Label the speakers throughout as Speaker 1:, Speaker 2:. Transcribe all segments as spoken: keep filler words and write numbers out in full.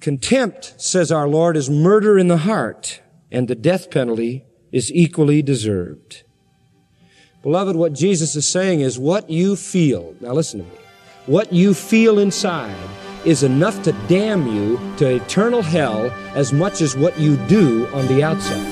Speaker 1: Contempt, says our Lord, is murder in the heart, and the death penalty is equally deserved. Beloved, what Jesus is saying is what you feel, now listen to me, what you feel inside is enough to damn you to eternal hell as much as what you do on the outside.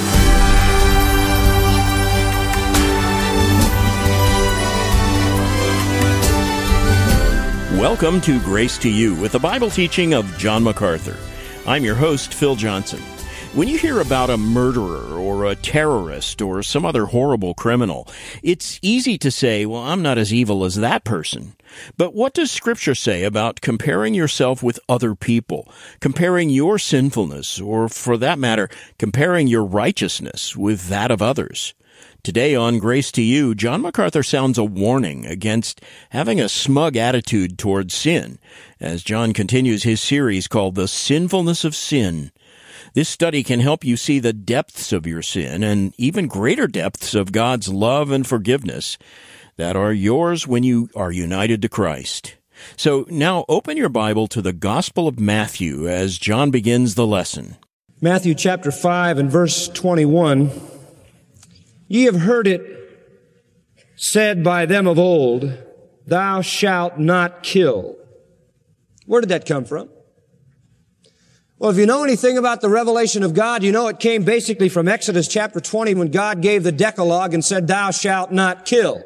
Speaker 2: Welcome to Grace to You with the Bible teaching of John MacArthur. I'm your host, Phil Johnson. When you hear about a murderer or a terrorist or some other horrible criminal, it's easy to say, well, I'm not as evil as that person. But what does Scripture say about comparing yourself with other people, comparing your sinfulness, or for that matter, comparing your righteousness with that of others? Today on Grace to You, John MacArthur sounds a warning against having a smug attitude towards sin, as John continues his series called The Sinfulness of Sin. This study can help you see the depths of your sin and even greater depths of God's love and forgiveness that are yours when you are united to Christ. So now open your Bible to the Gospel of Matthew as John begins the lesson.
Speaker 1: Matthew chapter five and verse twenty-one. Ye have heard it said by them of old, thou shalt not kill. Where did that come from? Well, if you know anything about the revelation of God, you know it came basically from Exodus chapter twenty when God gave the Decalogue and said, thou shalt not kill.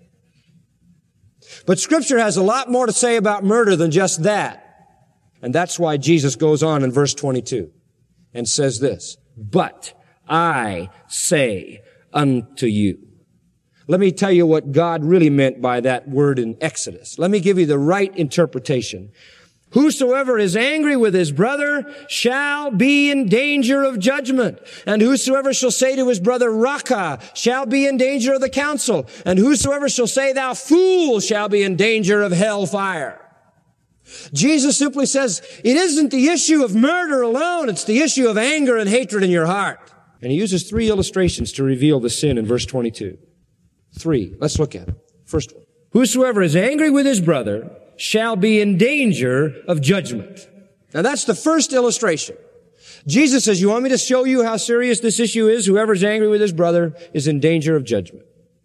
Speaker 1: But Scripture has a lot more to say about murder than just that. And that's why Jesus goes on in verse twenty-two and says this, but I say unto you. Let me tell you what God really meant by that word in Exodus. Let me give you the right interpretation. Whosoever is angry with his brother shall be in danger of judgment. And whosoever shall say to his brother, Raca, shall be in danger of the council. And whosoever shall say, thou fool, shall be in danger of hell fire. Jesus simply says, it isn't the issue of murder alone, it's the issue of anger and hatred in your heart. And he uses three illustrations to reveal the sin in verse twenty-two. Three. Let's look at them. First one. Whosoever is angry with his brother shall be in danger of judgment. Now that's the first illustration. Jesus says, you want me to show you how serious this issue is? Whoever's angry with his brother is in danger of judgment.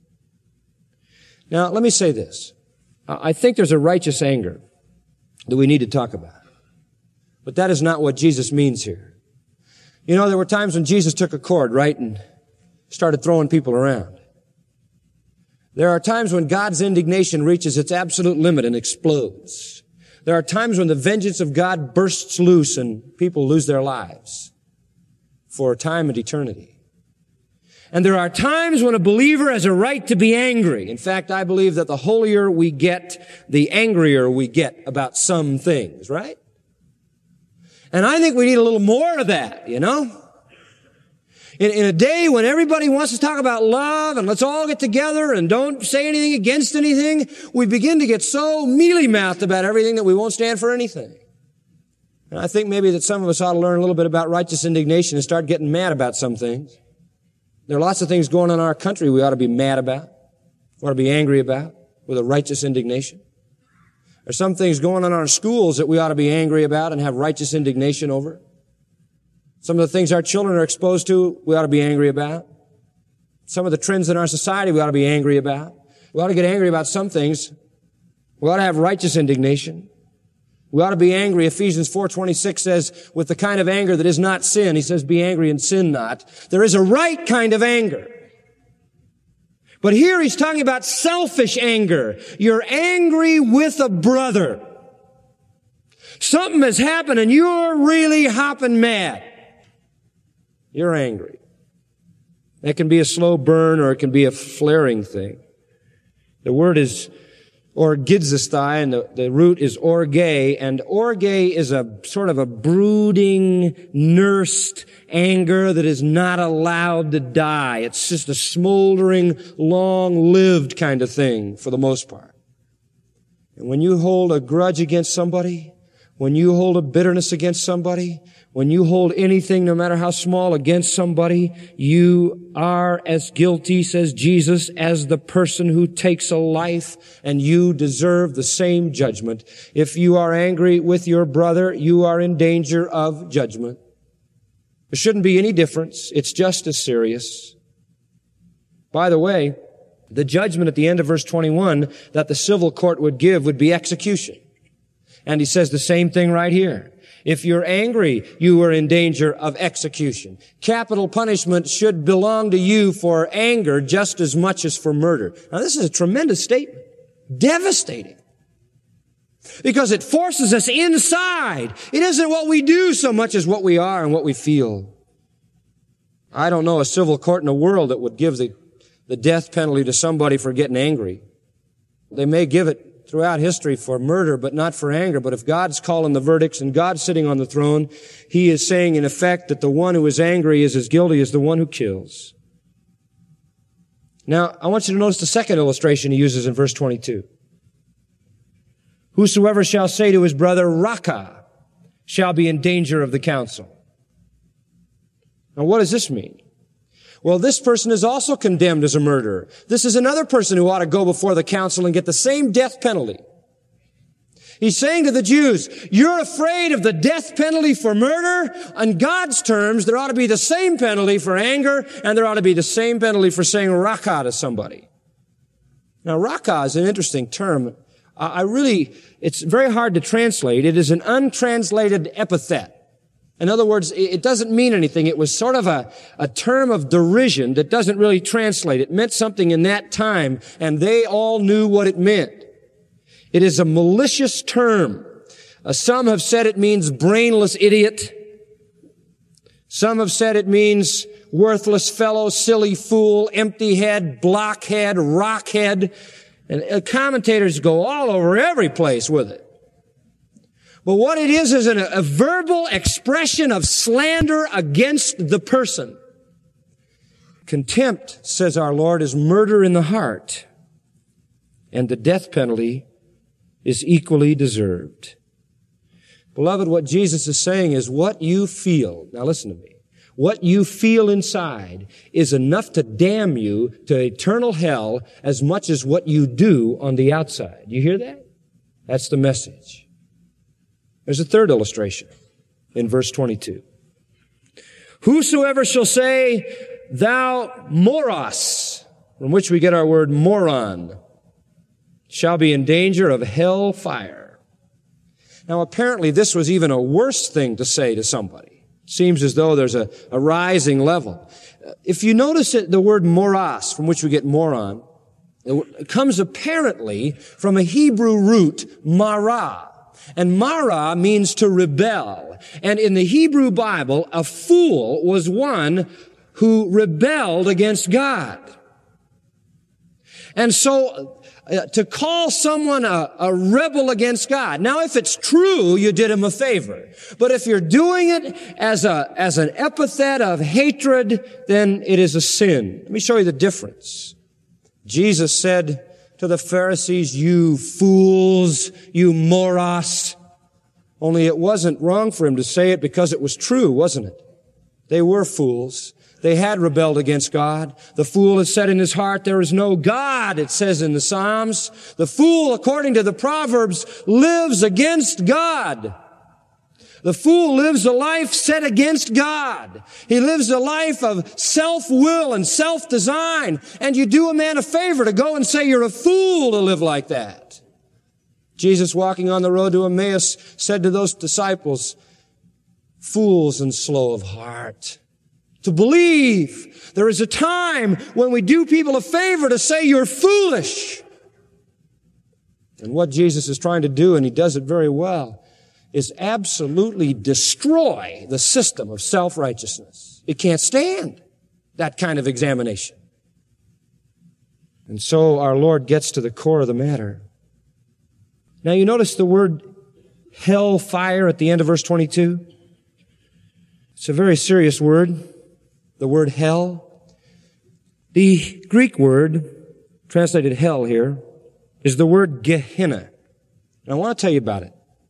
Speaker 1: Now, let me say this. I think there's a righteous anger that we need to talk about. But that is not what Jesus means here. You know, there were times when Jesus took a cord, right, and started throwing people around. There are times when God's indignation reaches its absolute limit and explodes. There are times when the vengeance of God bursts loose and people lose their lives for time and eternity. And there are times when a believer has a right to be angry. In fact, I believe that the holier we get, the angrier we get about some things, right? And I think we need a little more of that, you know? In, in a day when everybody wants to talk about love and let's all get together and don't say anything against anything, we begin to get so mealy-mouthed about everything that we won't stand for anything. And I think maybe that some of us ought to learn a little bit about righteous indignation and start getting mad about some things. There are lots of things going on in our country we ought to be mad about, we ought to be angry about, with a righteous indignation. There's some things going on in our schools that we ought to be angry about and have righteous indignation over. Some of the things our children are exposed to, we ought to be angry about. Some of the trends in our society we ought to be angry about. We ought to get angry about some things. We ought to have righteous indignation. We ought to be angry. Ephesians four twenty-six says, with the kind of anger that is not sin. He says, be angry and sin not. There is a right kind of anger. But here he's talking about selfish anger. You're angry with a brother. Something has happened and you're really hopping mad. You're angry. That can be a slow burn or it can be a flaring thing. The word is orgizesthai, and the, the root is orge, and orge is a sort of a brooding, nursed anger that is not allowed to die. It's just a smoldering, long-lived kind of thing for the most part. And when you hold a grudge against somebody, when you hold a bitterness against somebody, when you hold anything, no matter how small, against somebody, you are as guilty, says Jesus, as the person who takes a life, and you deserve the same judgment. If you are angry with your brother, you are in danger of judgment. There shouldn't be any difference. It's just as serious. By the way, the judgment at the end of verse twenty-one that the civil court would give would be execution. And he says the same thing right here. If you're angry, you are in danger of execution. Capital punishment should belong to you for anger just as much as for murder. Now, this is a tremendous statement. Devastating. Because it forces us inside. It isn't what we do so much as what we are and what we feel. I don't know a civil court in the world that would give the, the death penalty to somebody for getting angry. They may give it throughout history for murder, but not for anger. But if God's calling the verdicts and God's sitting on the throne, He is saying in effect that the one who is angry is as guilty as the one who kills. Now, I want you to notice the second illustration He uses in verse twenty-two. Whosoever shall say to his brother, Raca, shall be in danger of the council. Now, what does this mean? Well, this person is also condemned as a murderer. This is another person who ought to go before the council and get the same death penalty. He's saying to the Jews, you're afraid of the death penalty for murder? On God's terms, there ought to be the same penalty for anger, and there ought to be the same penalty for saying Raca to somebody. Now, Raca is an interesting term. I really, it's very hard to translate. It is an untranslated epithet. In other words, it doesn't mean anything. It was sort of a, a term of derision that doesn't really translate. It meant something in that time, and they all knew what it meant. It is a malicious term. Uh, some have said it means brainless idiot. Some have said it means worthless fellow, silly fool, empty head, blockhead, rockhead. And uh, commentators go all over every place with it. But what it is is an, a verbal expression of slander against the person. Contempt, says our Lord, is murder in the heart, and the death penalty is equally deserved. Beloved, what Jesus is saying is what you feel, now listen to me, what you feel inside is enough to damn you to eternal hell as much as what you do on the outside. You hear that? That's the message. There's a third illustration in verse twenty-two. Whosoever shall say, thou moros, from which we get our word moron, shall be in danger of hell fire. Now, apparently, this was even a worse thing to say to somebody. Seems as though there's a, a rising level. If you notice it, the word moros, from which we get moron, it comes apparently from a Hebrew root, marah. And Mara means to rebel. And in the Hebrew Bible, a fool was one who rebelled against God. And so, uh, to call someone a, a rebel against God. Now, if it's true, you did him a favor. But if you're doing it as a, as an epithet of hatred, then it is a sin. Let me show you the difference. Jesus said to the Pharisees, you fools, you moros. Only it wasn't wrong for him to say it because it was true, wasn't it? They were fools. They had rebelled against God. The fool has said in his heart, there is no God, it says in the Psalms. The fool, according to the Proverbs, lives against God. The fool lives a life set against God. He lives a life of self-will and self-design. And you do a man a favor to go and say you're a fool to live like that. Jesus, walking on the road to Emmaus, said to those disciples, fools and slow of heart to believe. There is a time when we do people a favor to say you're foolish. And what Jesus is trying to do, and He does it very well, is absolutely destroy the system of self-righteousness. It can't stand that kind of examination. And so our Lord gets to the core of the matter. Now you notice the word hell fire at the end of verse twenty-two? It's a very serious word, the word hell. The Greek word, translated hell here, is the word Gehenna. And I want to tell you about it.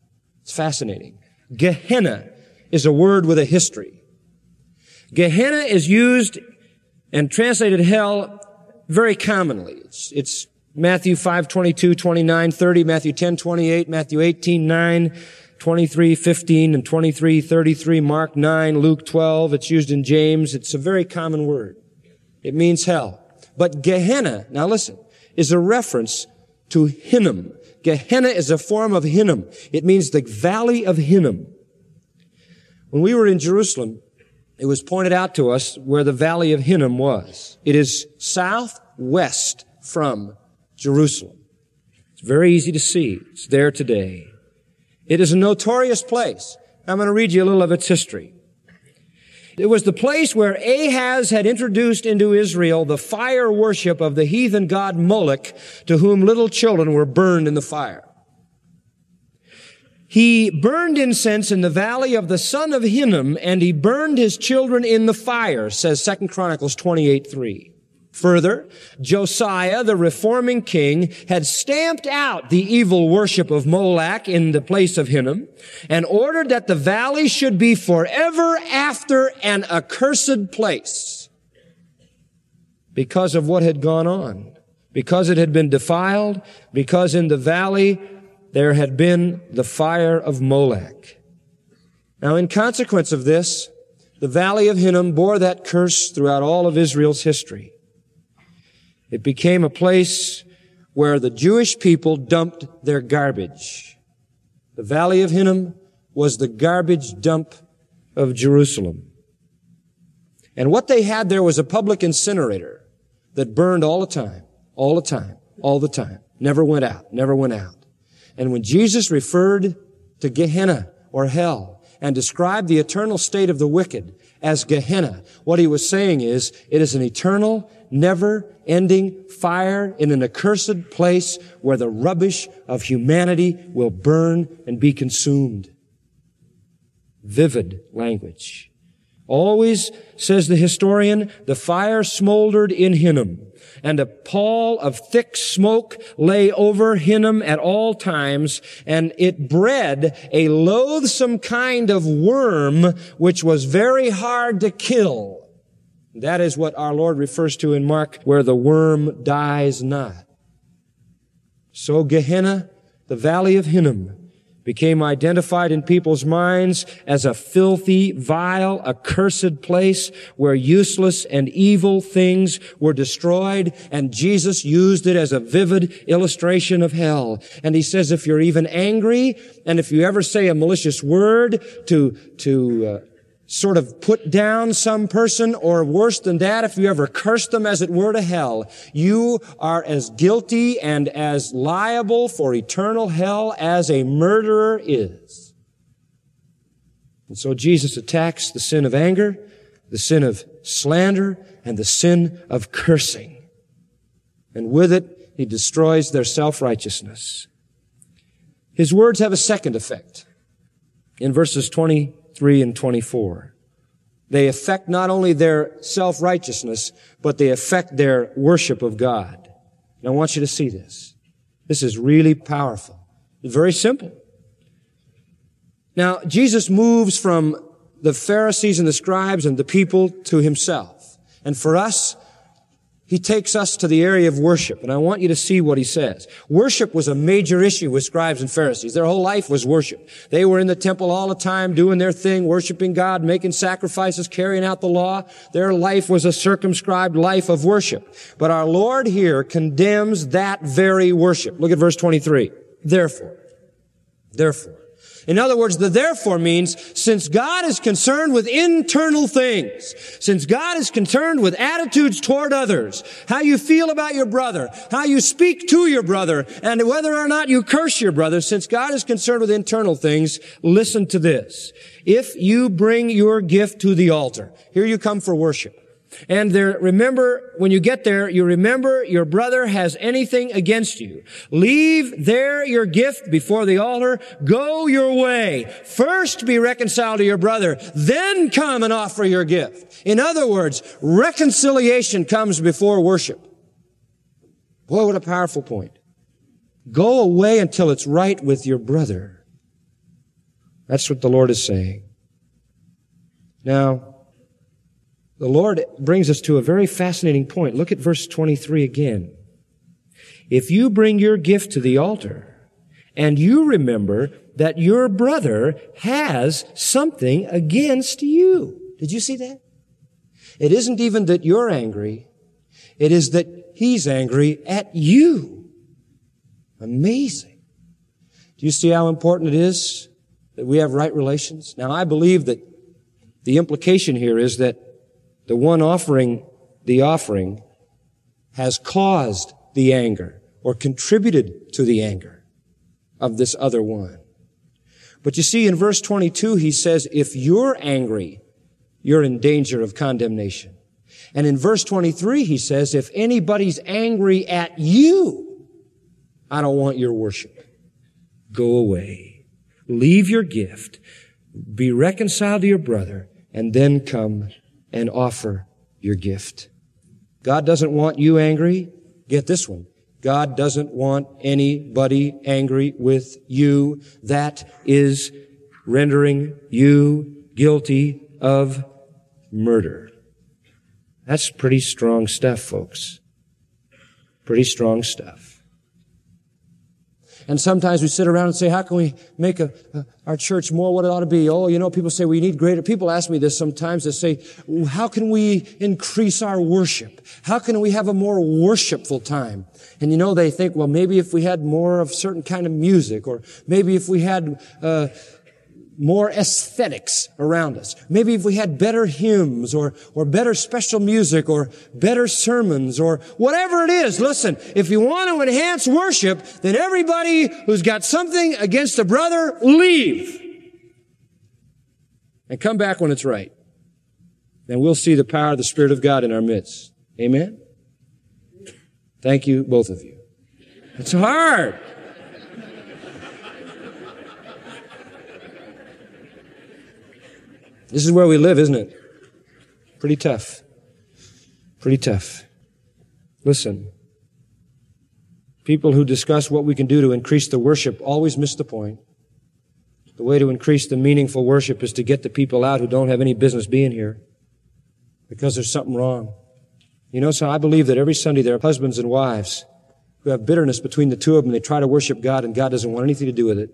Speaker 1: It's fascinating. Gehenna is a word with a history. Gehenna is used and translated hell very commonly. It's, it's Matthew five, twenty-two, twenty-nine, thirty, Matthew ten, twenty-eight, Matthew eighteen, nine, twenty-three, fifteen, and twenty-three, thirty-three, Mark nine, Luke twelve. It's used in James. It's a very common word. It means hell. But Gehenna, now listen, is a reference to Hinnom. Gehenna is a form of Hinnom. It means the valley of Hinnom. When we were in Jerusalem, it was pointed out to us where the valley of Hinnom was. It is southwest from Jerusalem. It's very easy to see. It's there today. It is a notorious place. I'm going to read you a little of its history. It was the place where Ahaz had introduced into Israel the fire worship of the heathen god Moloch, to whom little children were burned in the fire. He burned incense in the valley of the son of Hinnom, and he burned his children in the fire, says Second Chronicles twenty-eight, three. Further, Josiah, the reforming king, had stamped out the evil worship of Moloch in the place of Hinnom and ordered that the valley should be forever after an accursed place because of what had gone on, because it had been defiled, because in the valley there had been the fire of Moloch. Now, in consequence of this, the valley of Hinnom bore that curse throughout all of Israel's history. It became a place where the Jewish people dumped their garbage. The valley of Hinnom was the garbage dump of Jerusalem. And what they had there was a public incinerator that burned all the time, all the time, all the time. Never went out, never went out. And when Jesus referred to Gehenna or hell and described the eternal state of the wicked as Gehenna, what he was saying is it is an eternal, never-ending fire in an accursed place where the rubbish of humanity will burn and be consumed. Vivid language. Always, says the historian, the fire smoldered in Hinnom, and a pall of thick smoke lay over Hinnom at all times, and it bred a loathsome kind of worm which was very hard to kill. That is what our Lord refers to in Mark, where the worm dies not. So Gehenna, the valley of Hinnom, became identified in people's minds as a filthy, vile, accursed place where useless and evil things were destroyed, and Jesus used it as a vivid illustration of hell. And he says, if you're even angry, and if you ever say a malicious word to, to, uh, sort of put down some person, or worse than that, if you ever curse them as it were to hell, you are as guilty and as liable for eternal hell as a murderer is. And so Jesus attacks the sin of anger, the sin of slander, and the sin of cursing. And with it, he destroys their self-righteousness. His words have a second effect. In verses twenty-three and twenty-four. They affect not only their self-righteousness, but they affect their worship of God. And I want you to see this. This is really powerful. It's very simple. Now, Jesus moves from the Pharisees and the scribes and the people to himself. And for us, he takes us to the area of worship, and I want you to see what he says. Worship was a major issue with scribes and Pharisees. Their whole life was worship. They were in the temple all the time, doing their thing, worshiping God, making sacrifices, carrying out the law. Their life was a circumscribed life of worship. But our Lord here condemns that very worship. Look at verse twenty-three. Therefore, therefore. In other words, the therefore means, since God is concerned with internal things, since God is concerned with attitudes toward others, how you feel about your brother, how you speak to your brother, and whether or not you curse your brother, since God is concerned with internal things, listen to this. If you bring your gift to the altar, here you come for worship. And there, remember, when you get there, you remember your brother has anything against you. Leave there your gift before the altar. Go your way. First be reconciled to your brother, then come and offer your gift. In other words, reconciliation comes before worship. Boy, what a powerful point. Go away until it's right with your brother. That's what the Lord is saying. Now, the Lord brings us to a very fascinating point. Look at verse twenty-three again. If you bring your gift to the altar, and you remember that your brother has something against you. Did you see that? It isn't even that you're angry. It is that he's angry at you. Amazing. Do you see how important it is that we have right relations? Now, I believe that the implication here is that the one offering the offering has caused the anger or contributed to the anger of this other one. But you see, in verse twenty-two, he says, if you're angry, you're in danger of condemnation. And in verse twenty-three, he says, if anybody's angry at you, I don't want your worship. Go away. Leave your gift. Be reconciled to your brother, and then come and offer your gift. God doesn't want you angry. Get this one. God doesn't want anybody angry with you. That is rendering you guilty of murder. That's pretty strong stuff, folks. Pretty strong stuff. And sometimes we sit around and say, how can we make a, a, our church more what it ought to be? Oh, you know, people say we need greater. People ask me this sometimes. They say, how can we increase our worship? How can we have a more worshipful time? And you know, they think, well, maybe if we had more of certain kind of music, or maybe if we had uh more aesthetics around us. Maybe if we had better hymns or, or better special music or better sermons or whatever it is. Listen, if you want to enhance worship, then everybody who's got something against a brother, leave. And come back when it's right. And we'll see the power of the Spirit of God in our midst. Amen? Thank you, both of you. It's hard. This is where we live, isn't it? Pretty tough. Pretty tough. Listen. People who discuss what we can do to increase the worship always miss the point. The way to increase the meaningful worship is to get the people out who don't have any business being here because there's something wrong. You know, so I believe that every Sunday there are husbands and wives who have bitterness between the two of them. They try to worship God, and God doesn't want anything to do with it.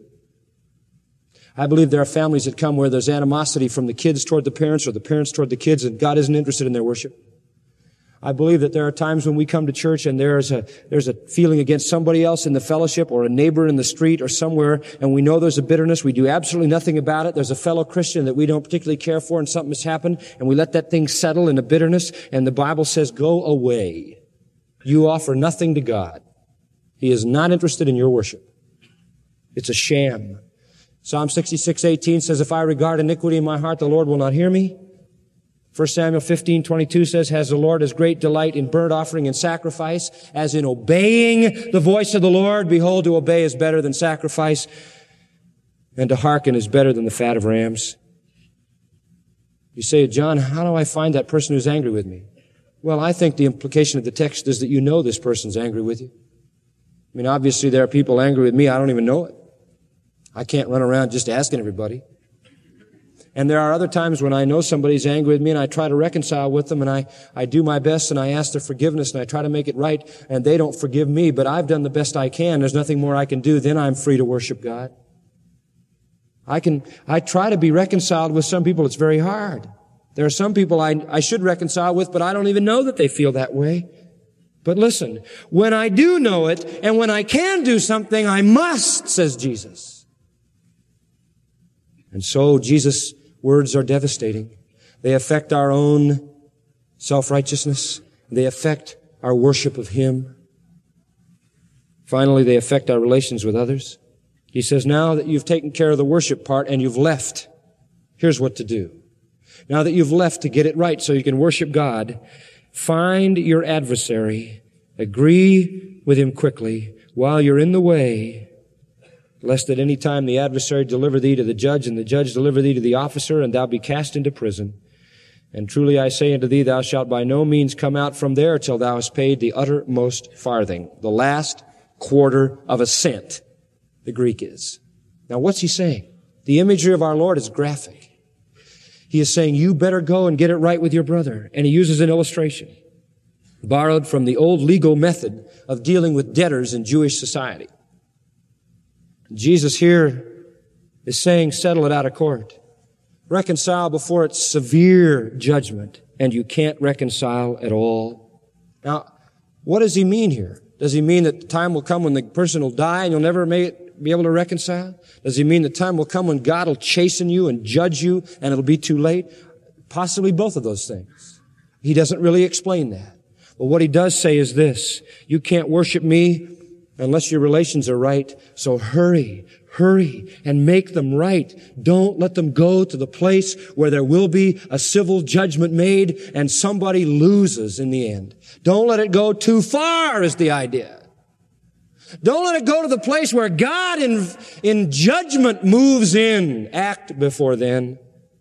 Speaker 1: I believe there are families that come where there's animosity from the kids toward the parents or the parents toward the kids, and God isn't interested in their worship. I believe that there are times when we come to church and there's a, there's a feeling against somebody else in the fellowship or a neighbor in the street or somewhere, and we know there's a bitterness. We do absolutely nothing about it. There's a fellow Christian that we don't particularly care for, and something has happened, and we let that thing settle in a bitterness, and the Bible says, go away. You offer nothing to God. He is not interested in your worship. It's a sham. Psalm sixty-six eighteen says, if I regard iniquity in my heart, the Lord will not hear me. First Samuel fifteen twenty-two says, has the Lord as great delight in burnt offering and sacrifice as in obeying the voice of the Lord? Behold, to obey is better than sacrifice, and to hearken is better than the fat of rams. You say, John, how do I find that person who's angry with me? Well, I think the implication of the text is that you know this person's angry with you. I mean, obviously there are people angry with me. I don't even know it. I can't run around just asking everybody. And there are other times when I know somebody's angry with me and I try to reconcile with them, and I, I do my best and I ask their forgiveness and I try to make it right, and they don't forgive me, but I've done the best I can. There's nothing more I can do. Then I'm free to worship God. I can, I try to be reconciled with some people. It's very hard. There are some people I, I should reconcile with, but I don't even know that they feel that way. But listen, when I do know it and when I can do something, I must, says Jesus. And so Jesus' words are devastating. They affect our own self-righteousness. They affect our worship of Him. Finally, they affect our relations with others. He says, now that you've taken care of the worship part and you've left, here's what to do. Now that you've left to get it right so you can worship God, find your adversary, agree with him quickly while you're in the way, lest at any time the adversary deliver thee to the judge, and the judge deliver thee to the officer, and thou be cast into prison. And truly I say unto thee, thou shalt by no means come out from there till thou hast paid the uttermost farthing, the last quarter of a cent, the Greek is. Now what's he saying? The imagery of our Lord is graphic. He is saying, you better go and get it right with your brother. And he uses an illustration borrowed from the old legal method of dealing with debtors in Jewish society. Jesus here is saying, settle it out of court. Reconcile before it's severe judgment, and you can't reconcile at all. Now, what does he mean here? Does he mean that the time will come when the person will die and you'll never make, be able to reconcile? Does he mean the time will come when God will chasten you and judge you and it'll be too late? Possibly both of those things. He doesn't really explain that. But what he does say is this: you can't worship me unless your relations are right, so hurry, hurry and make them right. Don't let them go to the place where there will be a civil judgment made and somebody loses in the end. Don't let it go too far is the idea. Don't let it go to the place where God in, in judgment moves in. Act before then.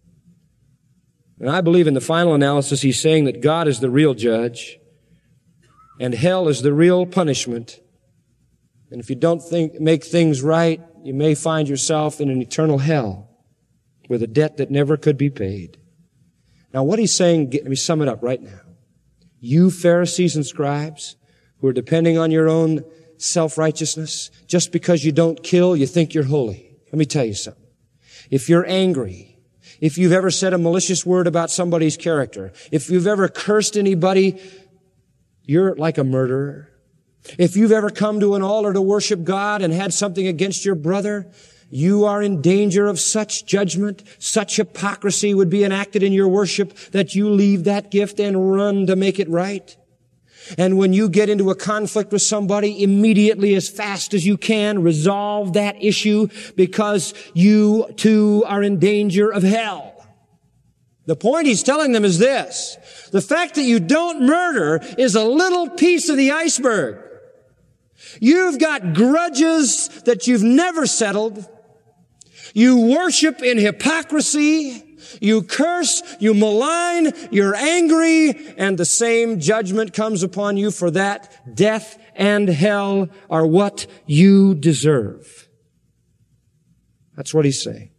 Speaker 1: And I believe in the final analysis he's saying that God is the real judge and hell is the real punishment. And if you don't think, make things right, you may find yourself in an eternal hell with a debt that never could be paid. Now what he's saying, let me sum it up right now. You Pharisees and scribes who are depending on your own self-righteousness, just because you don't kill, you think you're holy. Let me tell you something. If you're angry, if you've ever said a malicious word about somebody's character, if you've ever cursed anybody, you're like a murderer. If you've ever come to an altar to worship God and had something against your brother, you are in danger of such judgment, such hypocrisy would be enacted in your worship that you leave that gift and run to make it right. And when you get into a conflict with somebody, immediately, as fast as you can, resolve that issue because you too are in danger of hell. The point he's telling them is this: the fact that you don't murder is a little piece of the iceberg. You've got grudges that you've never settled. You worship in hypocrisy. You curse, you malign, you're angry, and the same judgment comes upon you for that. Death and hell are what you deserve. That's what he's saying.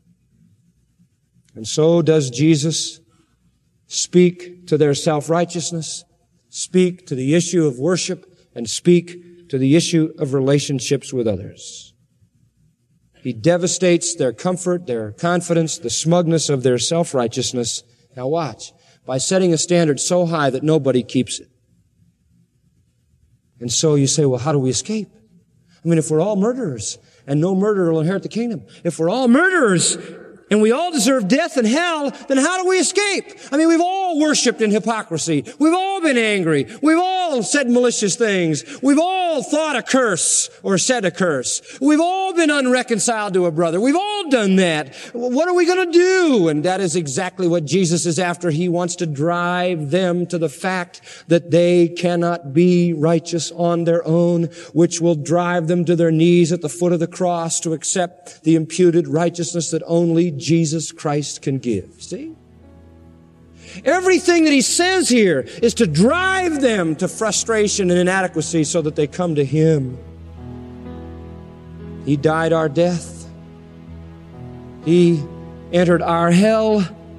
Speaker 1: And so does Jesus speak to their self-righteousness, speak to the issue of worship, and speak to the issue of relationships with others. He devastates their comfort, their confidence, the smugness of their self-righteousness. Now watch, by setting a standard so high that nobody keeps it. And so you say, well, how do we escape? I mean, if we're all murderers and no murderer will inherit the kingdom, if we're all murderers and we all deserve death and hell, then how do we escape? I mean, we've all worshiped in hypocrisy. We've all been angry. We've all said malicious things. We've all thought a curse or said a curse. We've all been unreconciled to a brother. We've all done that. What are we going to do? And that is exactly what Jesus is after. He wants to drive them to the fact that they cannot be righteous on their own, which will drive them to their knees at the foot of the cross to accept the imputed righteousness that only Jesus Christ can give. See? Everything that he says here is to drive them to frustration and inadequacy so that they come to him. He died our death. He entered our hell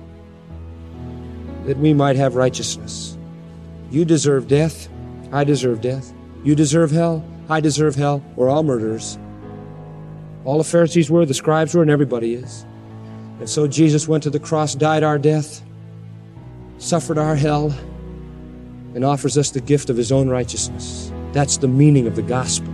Speaker 1: that we might have righteousness. You deserve death. I deserve death. You deserve hell. I deserve hell. We're all murderers. All the Pharisees were, the scribes were, and everybody is. And so Jesus went to the cross, died our death, suffered our hell, and offers us the gift of his own righteousness. That's the meaning of the gospel.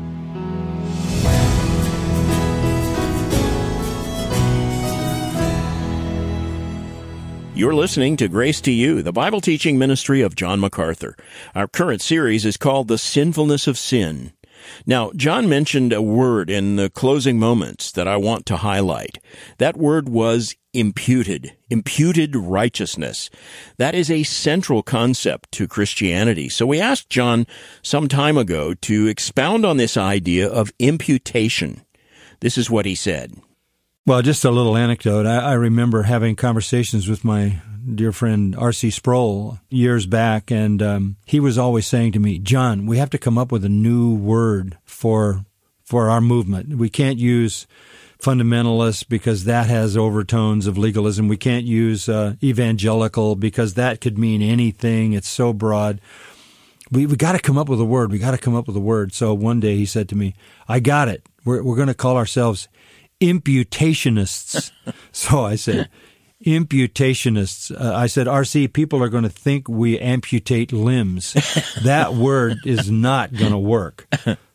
Speaker 2: You're listening to Grace to You, the Bible teaching ministry of John MacArthur. Our current series is called The Sinfulness of Sin. Now, John mentioned a word in the closing moments that I want to highlight. That word was imputed, imputed righteousness. That is a central concept to Christianity. So we asked John some time ago to expound on this idea of imputation. This is what he said.
Speaker 3: Well, just a little anecdote. I, I remember having conversations with my dear friend R C Sproul years back, and um, he was always saying to me, John, we have to come up with a new word for for our movement. We can't use fundamentalist because that has overtones of legalism. We can't use uh, evangelical because that could mean anything. It's so broad. We we got to come up with a word. We got to come up with a word. So one day he said to me, I got it. We're, we're going to call ourselves imputationists. So I said, imputationists. Uh, I said, R C, people are going to think we amputate limbs. That word is not going to work.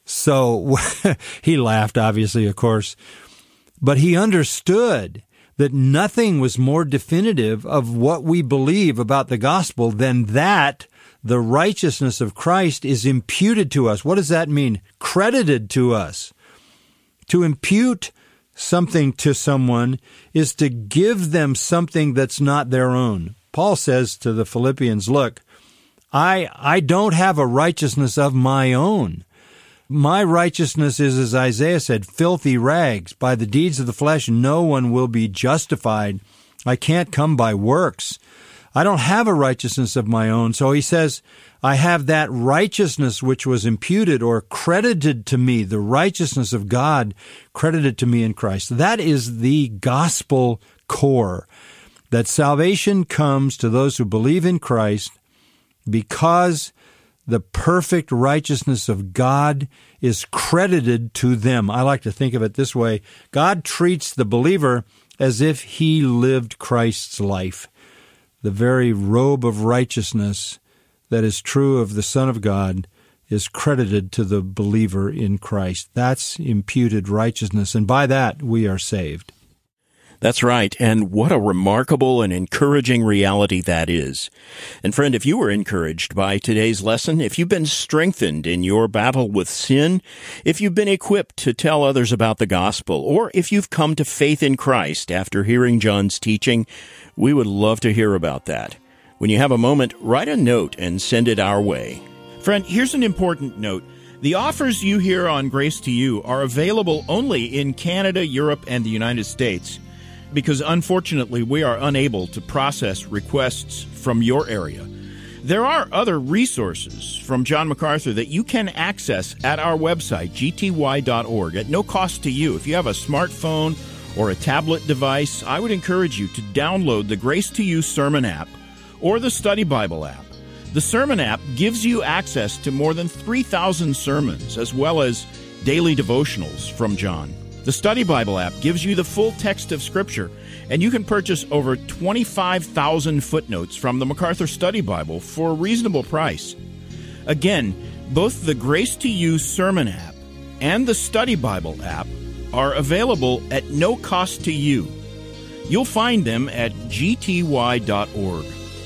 Speaker 3: So he laughed, obviously, of course. But he understood that nothing was more definitive of what we believe about the gospel than that the righteousness of Christ is imputed to us. What does that mean? Credited to us. To impute something to someone is to give them something that's not their own. Paul says to the Philippians, look, I I don't have a righteousness of my own. My righteousness is, as Isaiah said, filthy rags. By the deeds of the flesh, no one will be justified. I can't come by works. I don't have a righteousness of my own. So he says, I have that righteousness which was imputed or credited to me, the righteousness of God credited to me in Christ. That is the gospel core, that salvation comes to those who believe in Christ because the perfect righteousness of God is credited to them. I like to think of it this way. God treats the believer as if he lived Christ's life. The very robe of righteousness that is true of the Son of God is credited to the believer in Christ. That's imputed righteousness, and by that we are saved.
Speaker 2: That's right, and what a remarkable and encouraging reality that is. And friend, if you were encouraged by today's lesson, if you've been strengthened in your battle with sin, if you've been equipped to tell others about the gospel, or if you've come to faith in Christ after hearing John's teaching, we would love to hear about that. When you have a moment, write a note and send it our way. Friend, here's an important note. The offers you hear on Grace to You are available only in Canada, Europe, and the United States, because unfortunately we are unable to process requests from your area. There are other resources from John MacArthur that you can access at our website, g t y dot org, at no cost to you. If you have a smartphone or a tablet device, I would encourage you to download the Grace to You Sermon app or the Study Bible app. The Sermon app gives you access to more than three thousand sermons, as well as daily devotionals from John. The Study Bible app gives you the full text of Scripture, and you can purchase over twenty-five thousand footnotes from the MacArthur Study Bible for a reasonable price. Again, both the Grace to You Sermon app and the Study Bible app are available at no cost to you. You'll find them at g t y dot org.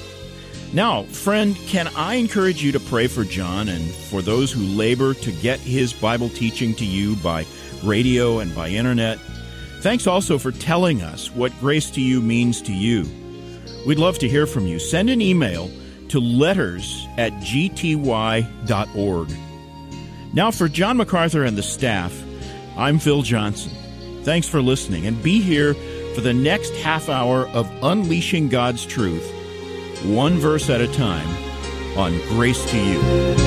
Speaker 2: Now, friend, can I encourage you to pray for John and for those who labor to get his Bible teaching to you by radio and by internet? Thanks also for telling us what Grace to You means to you. We'd love to hear from you. Send an email to letters at g t y dot org. Now, for John MacArthur and the staff, I'm Phil Johnson. Thanks for listening, and be here for the next half hour of Unleashing God's Truth, one verse at a time, on Grace to You.